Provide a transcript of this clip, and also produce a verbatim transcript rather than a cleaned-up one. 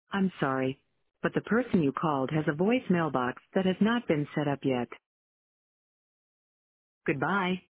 I'm sorry, but the person you called has a voice mailbox that has not been set up yet. Goodbye.